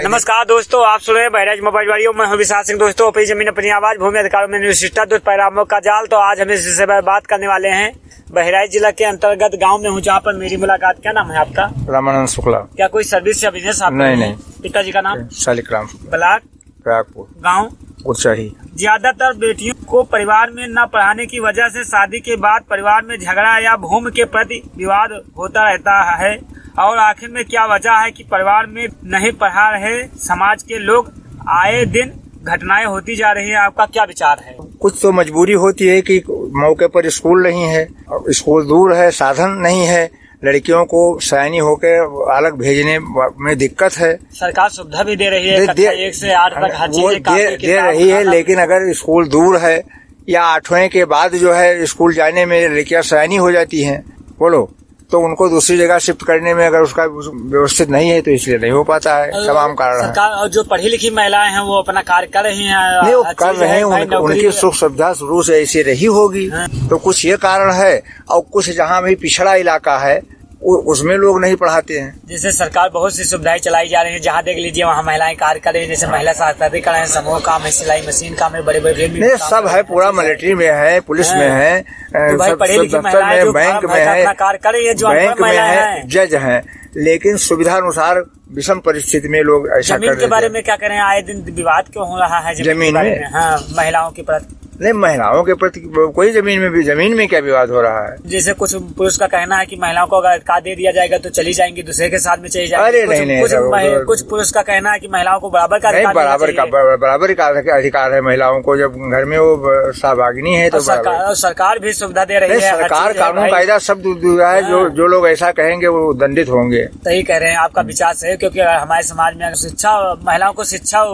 नमस्कार दोस्तों, आप सुन रहे हैं बहराइच मोबाइल। मैं हूं विशाल सिंह। दोस्तों, अपनी जमीन अपनी आवाज, भूमि अधिकारों में निष्ठा, दूध पैरामों का जाल। तो आज हम इससे बात करने वाले हैं बहराइच जिला के अंतर्गत गांव में हूं, जहां पर मेरी मुलाकात। क्या नाम है आपका? रामानंद शुक्ला। क्या कोई सर्विस या बिजनेस आप? नहीं। पिताजी का नाम? शालिग्राम। ब्लॉक प्रयागपुर, गाँव उच्चाही। ज्यादातर बेटियों को परिवार में न पढ़ाने की वजह से शादी के बाद परिवार में झगड़ा या भूमि के प्रति विवाद होता रहता है। और आखिर में क्या वजह है कि परिवार में नहीं पढ़ा रहे समाज के लोग? आए दिन घटनाएं होती जा रही है। आपका क्या विचार है? कुछ तो मजबूरी होती है कि मौके पर स्कूल नहीं है, स्कूल दूर है, साधन नहीं है, लड़कियों को सयानी होकर अलग भेजने में दिक्कत है। सरकार सुविधा भी दे रही है, 1 से 8 तक हर चीज दे रही है, लेकिन अगर स्कूल दूर है या 8वीं के बाद जो है स्कूल जाने में लड़कियां सयानी हो जाती हैं, बोलो, तो उनको दूसरी जगह शिफ्ट करने में अगर उसका व्यवस्थित नहीं है तो इसलिए नहीं हो पाता है। तमाम कारण है। सरकार और जो पढ़ी लिखी महिलाएं हैं वो अपना कार्य कर रही हैं। नहीं, वो कर रहे हैं, उनकी सुख सुविधा शुरू से ऐसी रही होगी। तो कुछ ये कारण है, और कुछ जहाँ भी पिछड़ा इलाका है उसमें लोग नहीं पढ़ाते हैं। जैसे सरकार बहुत सी सुविधाएं चलाई जा रही है, जहाँ देख लीजिए वहाँ महिलाएं कार्य कर रही है। जैसे महिला सशक्तिकरण है, समूह काम है, सिलाई मशीन काम है, बड़े बड़े सब है, पूरा मिलिट्री में है, पुलिस में है, पढ़ी लिखी महिलाएं बैंक में है, कार्य कर रही है, बैंक में है, जज है, लेकिन सुविधा अनुसार विषम परिस्थिति में लोग ऐसा कर रहे हैं। जमीन के बारे में क्या करें? आए दिन विवाद क्यों हो रहा है जमीन में? हाँ, महिलाओं के प्रति। नहीं, महिलाओं के प्रति कोई जमीन में क्या विवाद हो रहा है? जैसे कुछ पुरुष का कहना है कि महिलाओं को अगर अधिकार दे दिया जाएगा तो चली जाएंगी, दूसरे के साथ में चली जाएगी। अरे कुछ पुरुष का कहना है कि महिलाओं को बराबर का अधिकार, बराबर का अधिकार है महिलाओं को। जब घर में वो सहभागिनी है तो सरकार भी सुविधा दे रही है। सरकार कानून कायदा सब दिया है। जो लोग ऐसा कहेंगे वो दंडित होंगे। सही कह रहे हैं, आपका विचार सही है, क्योंकि हमारे समाज में शिक्षा, महिलाओं को शिक्षा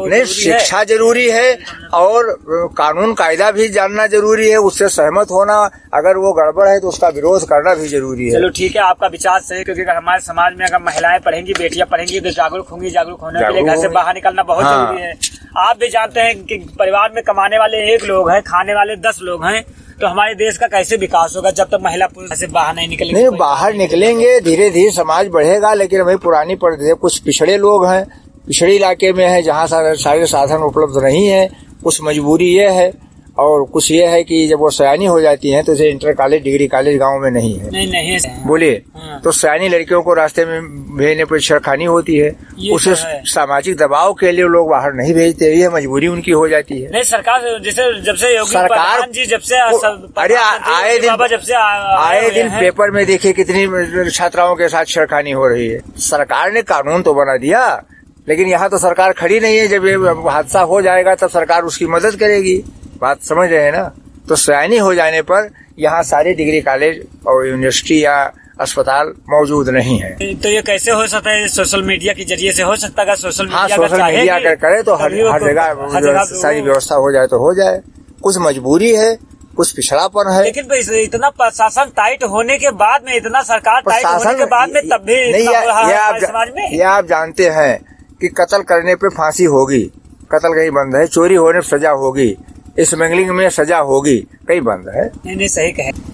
जरूरी है और कानून कायदा भी जानना जरूरी है, उससे सहमत होना। अगर वो गड़बड़ है तो उसका विरोध करना भी जरूरी है। चलो ठीक है, आपका विचार सही है, क्योंकि हमारे समाज में अगर महिलाएं पढ़ेंगी, बेटियां पढ़ेंगी तो जागरूक होंगी। जागरूक होने के लिए घर से बाहर निकलना बहुत जरूरी है। आप भी जानते हैं कि परिवार में कमाने वाले 1 लोग हैं, खाने वाले 10 लोग हैं, तो हमारे देश का कैसे विकास होगा जब तक महिला पुरुष से बाहर नहीं निकलेंगे? नहीं, बाहर निकलेंगे, धीरे धीरे समाज बढ़ेगा, लेकिन हमें पुरानी पढ़ते कुछ पिछड़े लोग हैं, पिछड़े इलाके में है, जहाँ सारे साधन उपलब्ध नहीं है। कुछ मजबूरी ये है, और कुछ ये है कि जब वो सयानी हो जाती हैं तो जैसे इंटर कॉलेज, डिग्री कॉलेज गांव में नहीं है। नहीं बोलिए। तो सयानी लड़कियों को रास्ते में भेजने पर छेड़खानी होती है। उसे सामाजिक दबाव के लिए लोग बाहर नहीं भेजते, ये मजबूरी उनकी हो जाती है। नहीं, सरकार जैसे जब से योगी सरकार जी जब से अरे आए दिन पेपर में देखिए कितनी छात्राओं के साथ छेड़खानी हो रही है। सरकार ने कानून तो बना दिया, लेकिन यहाँ तो सरकार खड़ी नहीं है। जब ये हादसा हो जाएगा तब सरकार उसकी मदद करेगी। बात समझ रहे हैं ना? तो सयानी हो जाने पर यहाँ सारे डिग्री कॉलेज और यूनिवर्सिटी या अस्पताल मौजूद नहीं है। तो ये कैसे हो सकता है? सोशल मीडिया के जरिए से हो सकता है। सोशल मीडिया अगर करे तो हर जगह सारी व्यवस्था हो जाए तो हो जाए। कुछ मजबूरी है, कुछ पिछड़ापन है। लेकिन इतना प्रशासन टाइट होने के बाद में, इतना सरकार टाइट होने के बाद में तब भी समाज में ये आप जानते हैं कि कत्ल करने पे फांसी होगी, कत्ल कहीं बंद है। चोरी होने पर सजा होगी, स्मगलिंग में सजा होगी, कहीं बंद है। नहीं, सही कहे।